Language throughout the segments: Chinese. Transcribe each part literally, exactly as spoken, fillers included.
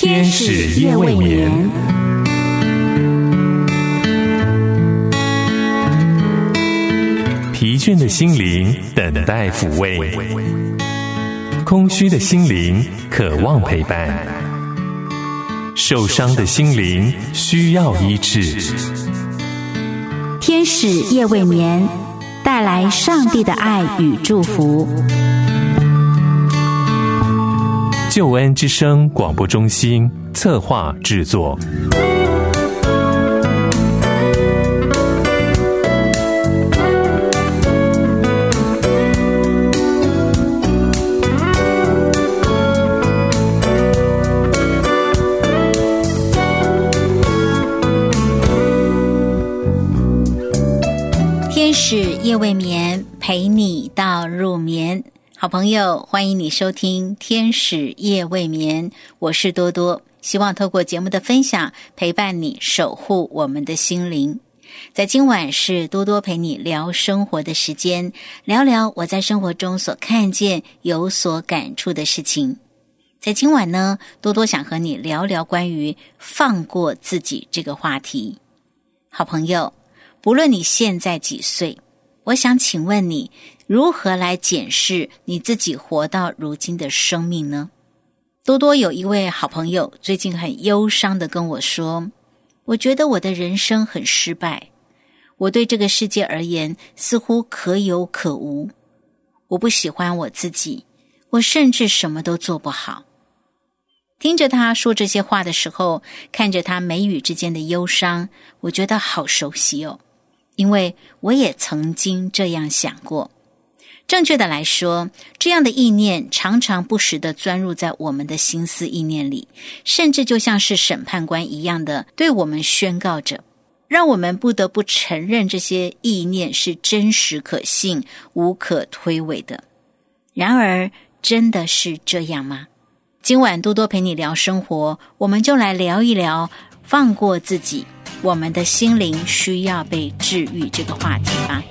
天使夜未眠。疲倦的心灵等待抚慰，空虚的心灵渴望陪伴，受伤的心灵需要医治。 天使夜未眠，带来上帝的爱与祝福。 救恩之声广播中心策划制作。 天使夜未眠，陪你到入眠。好朋友，欢迎你收听天使夜未眠，我是多多，希望透过节目的分享陪伴你，守护我们的心灵。在今晚是多多陪你聊生活的时间，聊聊我在生活中所看见有所感触的事情。在今晚呢，多多想和你聊聊关于放过自己这个话题。好朋友，不论你现在几岁，我想请问你，如何来检视你自己活到如今的生命呢？多多有一位好朋友最近很忧伤地跟我说，我觉得我的人生很失败，我对这个世界而言似乎可有可无，我不喜欢我自己，我甚至什么都做不好。听着他说这些话的时候，看着他眉宇之间的忧伤，我觉得好熟悉哦，因为我也曾经这样想过。正确的来说，这样的意念常常不时地钻入在我们的心思意念里，甚至就像是审判官一样的对我们宣告着，让我们不得不承认这些意念是真实可信、无可推诿的。然而，真的是这样吗？今晚多多陪你聊生活，我们就来聊一聊放过自己，我们的心灵需要被治愈这个话题吧。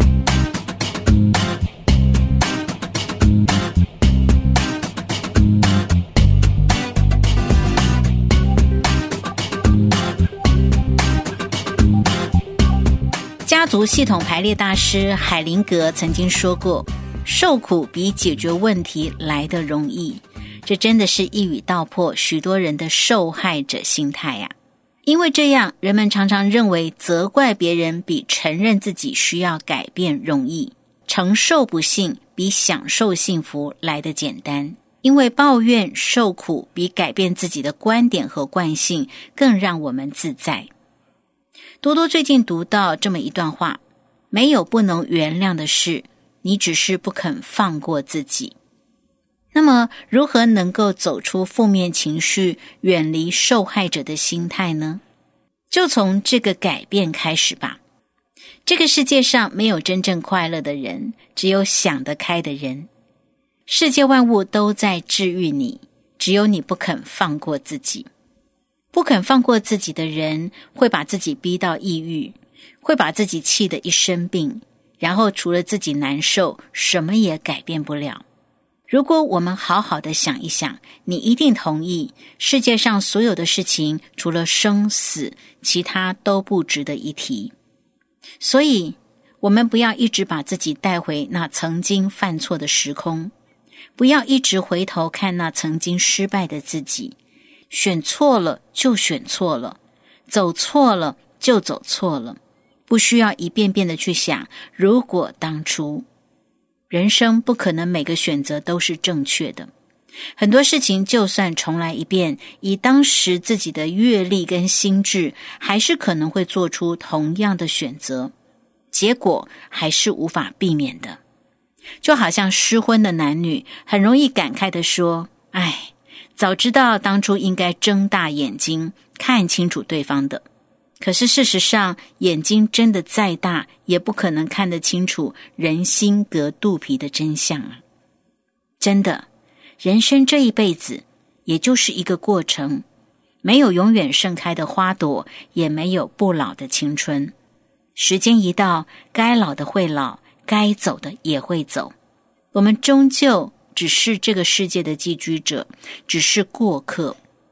家族系统排列大师海灵格曾经说过，受苦比解决问题来得容易。这真的是一语道破许多人的受害者心态呀、啊。因为这样，人们常常认为责怪别人比承认自己需要改变容易，承受不幸比享受幸福来得简单。因为抱怨受苦比改变自己的观点和惯性更让我们自在。多多最近读到这么一段话，没有不能原谅的事，你只是不肯放过自己。那么，如何能够走出负面情绪，远离受害者的心态呢？就从这个改变开始吧。这个世界上没有真正快乐的人，只有想得开的人。世界万物都在治愈你，只有你不肯放过自己。不肯放过自己的人，会把自己逼到抑郁，会把自己气得一身病，然后除了自己难受，什么也改变不了。如果我们好好的想一想，你一定同意，世界上所有的事情，除了生死，其他都不值得一提。所以，我们不要一直把自己带回那曾经犯错的时空，不要一直回头看那曾经失败的自己。选错了就选错了，走错了就走错了，不需要一遍遍的去想，如果当初。人生不可能每个选择都是正确的，很多事情就算重来一遍，以当时自己的阅历跟心智，还是可能会做出同样的选择，结果还是无法避免的。就好像失婚的男女，很容易感慨地说，哎，早知道当初应该睁大眼睛看清楚对方的。可是事实上，眼睛睁得再大，也不可能看得清楚人心隔肚皮的真相啊！真的，人生这一辈子，也就是一个过程，没有永远盛开的花朵，也没有不老的青春。时间一到，该老的会老，该走的也会走。我们终究只是这个世界的寄居者，只是过客。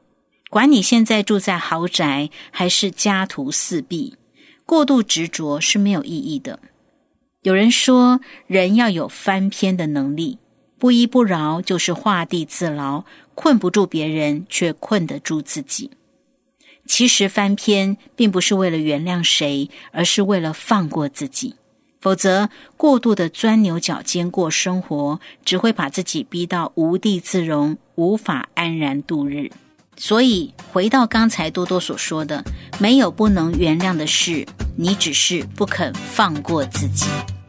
管你现在住在豪宅还是家徒四壁，过度执着是没有意义的。有人说，人要有翻篇的能力，不依不饶就是画地自牢，困不住别人，却困得住自己。其实翻篇并不是为了原谅谁，而是为了放过自己。否则，过度的钻牛角尖过生活，只会把自己逼到无地自容，无法安然度日。所以，回到刚才多多所说的，没有不能原谅的事，你只是不肯放过自己。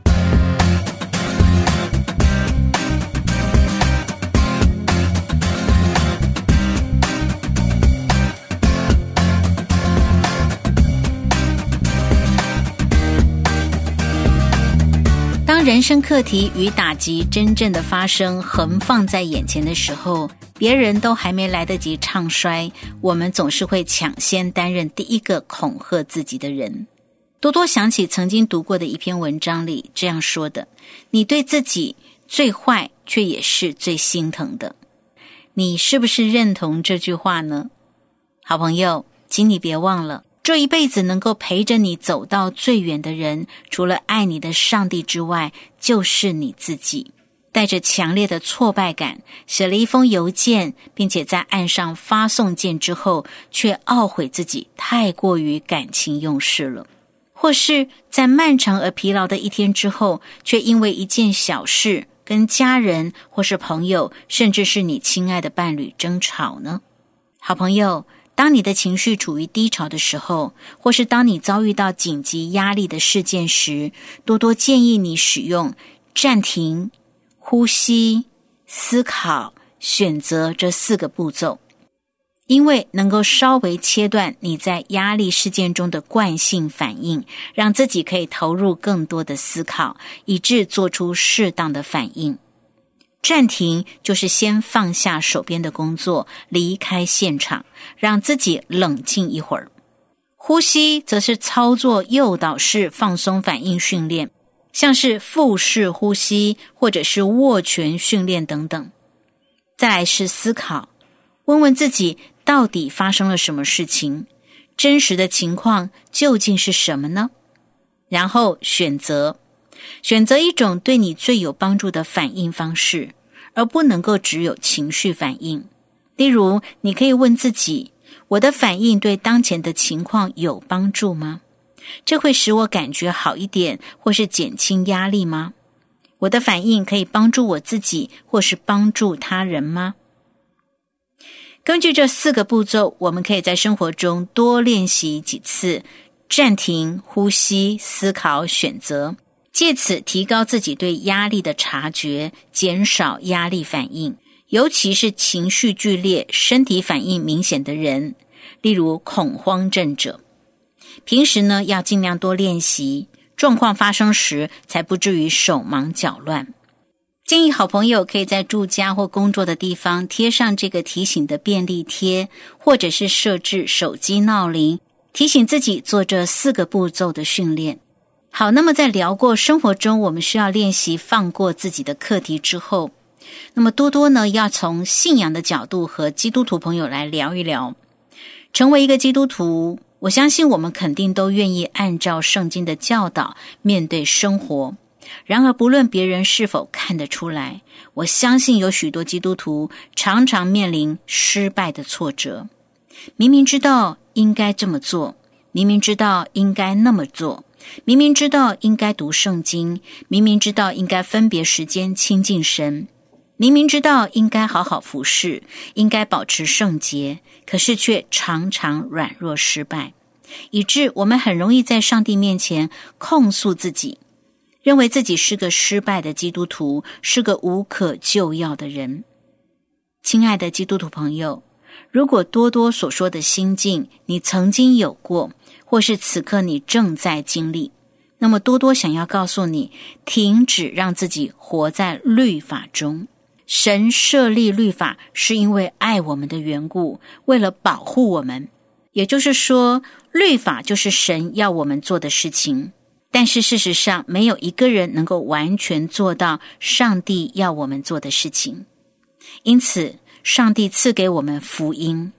当人生课题与打击真正的发生横放在眼前的时候，别人都还没来得及唱衰，我们总是会抢先担任第一个恐吓自己的人。多多想起曾经读过的一篇文章里这样说的：你对自己最坏，却也是最心疼的。你是不是认同这句话呢？好朋友，请你别忘了，这一辈子能够陪着你走到最远的人，除了爱你的上帝之外，就是你自己。带着强烈的挫败感，写了一封邮件，并且在岸上发送件之后，却懊悔自己太过于感情用事了。或是在漫长而疲劳的一天之后，却因为一件小事跟家人或是朋友，甚至是你亲爱的伴侣争吵呢？好朋友，当你的情绪处于低潮的时候，或是当你遭遇到紧急压力的事件时，多多建议你使用暂停、呼吸、思考、选择这四个步骤，因为能够稍微切断你在压力事件中的惯性反应，让自己可以投入更多的思考，以致做出适当的反应。暂停就是先放下手边的工作，离开现场，让自己冷静一会儿。呼吸则是操作诱导式放松反应训练，像是腹式呼吸或者是握拳训练等等。再来是思考，问问自己到底发生了什么事情，真实的情况究竟是什么呢？然后选择选择一种对你最有帮助的反应方式，而不能够只有情绪反应。例如，你可以问自己，我的反应对当前的情况有帮助吗？这会使我感觉好一点，或是减轻压力吗？我的反应可以帮助我自己，或是帮助他人吗？根据这四个步骤，我们可以在生活中多练习几次暂停、呼吸、思考、选择，借此提高自己对压力的察觉，减少压力反应，尤其是情绪剧烈、身体反应明显的人，例如恐慌症者。平时呢，要尽量多练习，状况发生时才不至于手忙脚乱。建议好朋友可以在住家或工作的地方贴上这个提醒的便利贴，或者是设置手机闹铃，提醒自己做这四个步骤的训练。好，那么在聊过生活中我们需要练习放过自己的课题之后，那么多多呢要从信仰的角度和基督徒朋友来聊一聊。成为一个基督徒，我相信我们肯定都愿意按照圣经的教导面对生活。然而不论别人是否看得出来，我相信有许多基督徒常常面临失败的挫折。明明知道应该这么做，明明知道应该那么做，明明知道应该读圣经，明明知道应该分别时间亲近神，明明知道应该好好服侍，应该保持圣洁，可是却常常软弱失败，以致我们很容易在上帝面前控诉自己，认为自己是个失败的基督徒，是个无可救药的人。亲爱的基督徒朋友，如果多多所说的心境你曾经有过，或是此刻你正在经历，那么多多想要告诉你，停止让自己活在律法中。神设立律法是因为爱我们的缘故，为了保护我们。也就是说，律法就是神要我们做的事情，但是事实上没有一个人能够完全做到上帝要我们做的事情。因此上帝赐给我们福音，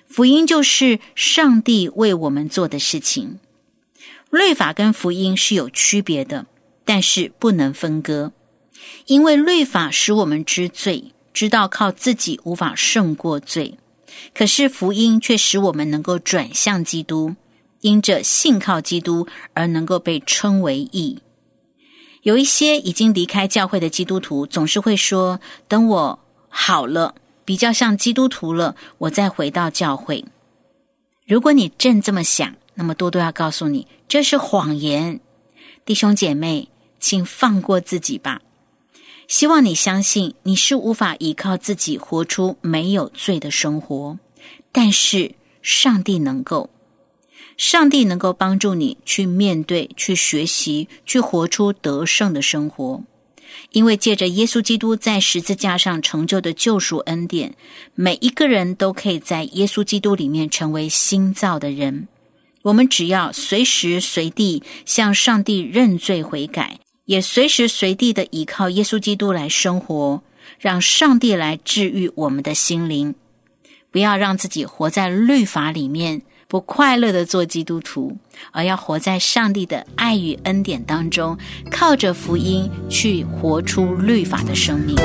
福音就是上帝为我们做的事情。律法跟福音是有区别的，但是不能分割。因为律法使我们知罪，知道靠自己无法胜过罪。可是福音却使我们能够转向基督，因着信靠基督而能够被称为义。有一些已经离开教会的基督徒总是会说，等我好了，比较像基督徒了，我再回到教会。如果你正这么想，那么多多要告诉你，这是谎言。弟兄姐妹，请放过自己吧。希望你相信你是无法依靠自己活出没有罪的生活，但是上帝能够。上帝能够帮助你去面对，去学习，去活出得胜的生活。因为借着耶稣基督在十字架上成就的救赎恩典，每一个人都可以在耶稣基督里面成为新造的人。我们只要随时随地向上帝认罪悔改，也随时随地的依靠耶稣基督来生活，让上帝来治愈我们的心灵。不要让自己活在律法里面，不快乐的做基督徒，而要活在上帝的爱与恩典当中，靠着福音去活出律法的生命。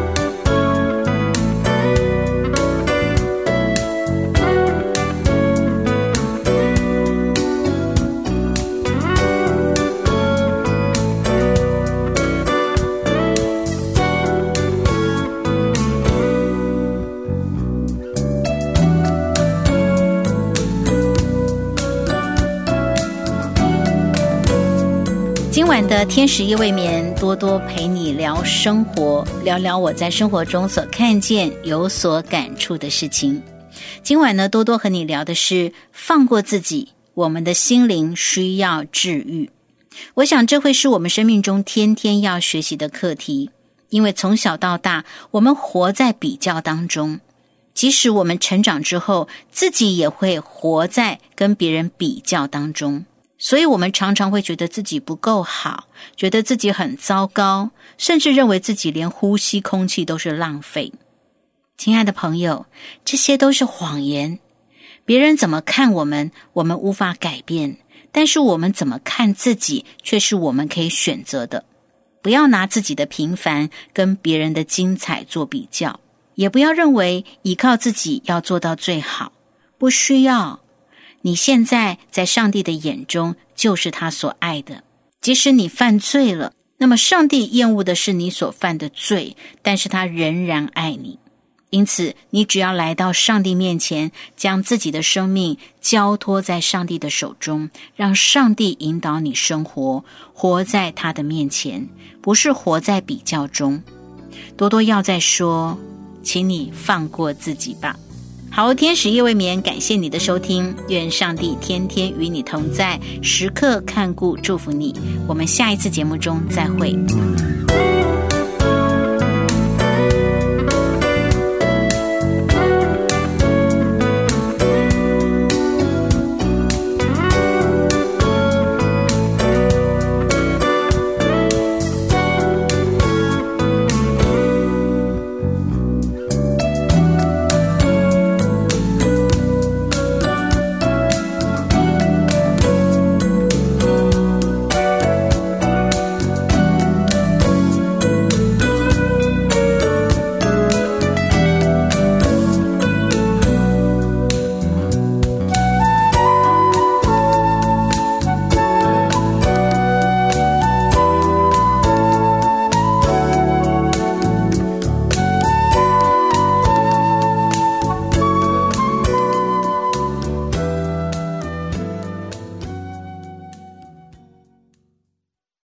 今晚的天使夜未眠，多多陪你聊生活，聊聊我在生活中所看见有所感触的事情。今晚呢，多多和你聊的是放过自己，我们的心灵需要治愈。我想这会是我们生命中天天要学习的课题，因为从小到大我们活在比较当中，即使我们成长之后，自己也会活在跟别人比较当中。所以我们常常会觉得自己不够好，觉得自己很糟糕，甚至认为自己连呼吸空气都是浪费。亲爱的朋友，这些都是谎言。别人怎么看我们，我们无法改变，但是我们怎么看自己，却是我们可以选择的。不要拿自己的平凡跟别人的精彩做比较，也不要认为依靠自己要做到最好，不需要。你现在在上帝的眼中就是他所爱的，即使你犯罪了，那么上帝厌恶的是你所犯的罪，但是他仍然爱你。因此你只要来到上帝面前，将自己的生命交托在上帝的手中，让上帝引导你生活，活在他的面前，不是活在比较中。多多要再说，请你放过自己吧。好，天使夜未眠，感谢你的收听，愿上帝天天与你同在，时刻看顾祝福你。我们下一次节目中再会。